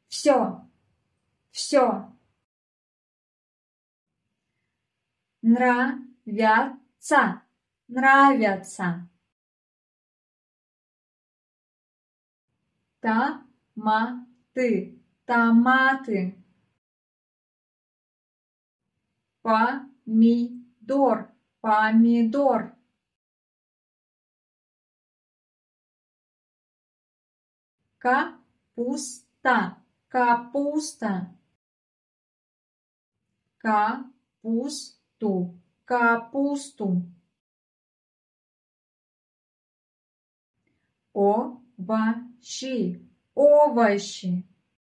все, все. Нравятся, нравятся. Томаты, томаты. Помидор, помидор. Капуста, капуста. Капусту, капусту. Овощи, овощи.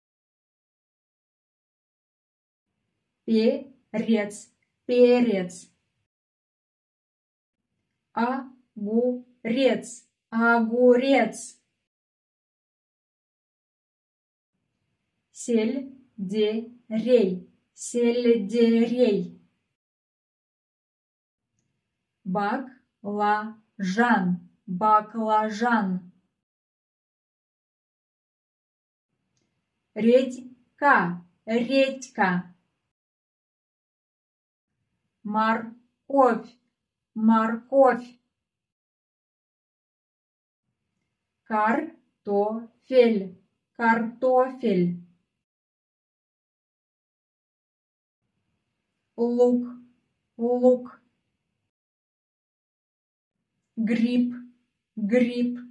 Перец, перец. Огурец, огурец. Сельдерей, сельдерей. Баклажан, баклажан. Редька, редька. Морковь, морковь. Картофель, картофель. Лук, лук. Гриб, гриб.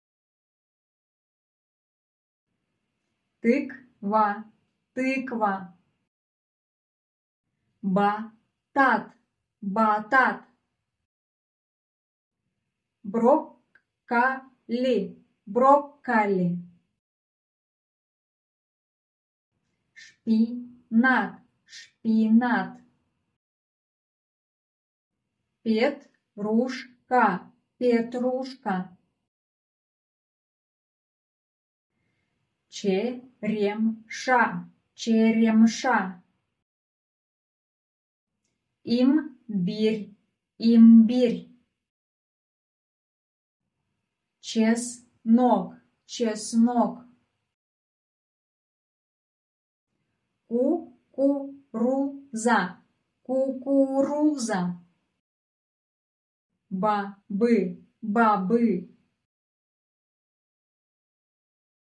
Тыква, тыква. Батат, батат. Брокколи, брокколи. Шпинат, шпинат. Петрушка, петрушка. Черемша, черемша. Имбирь, имбирь. Чеснок, чеснок. Кукуруза, кукуруза. Бобы, бобы.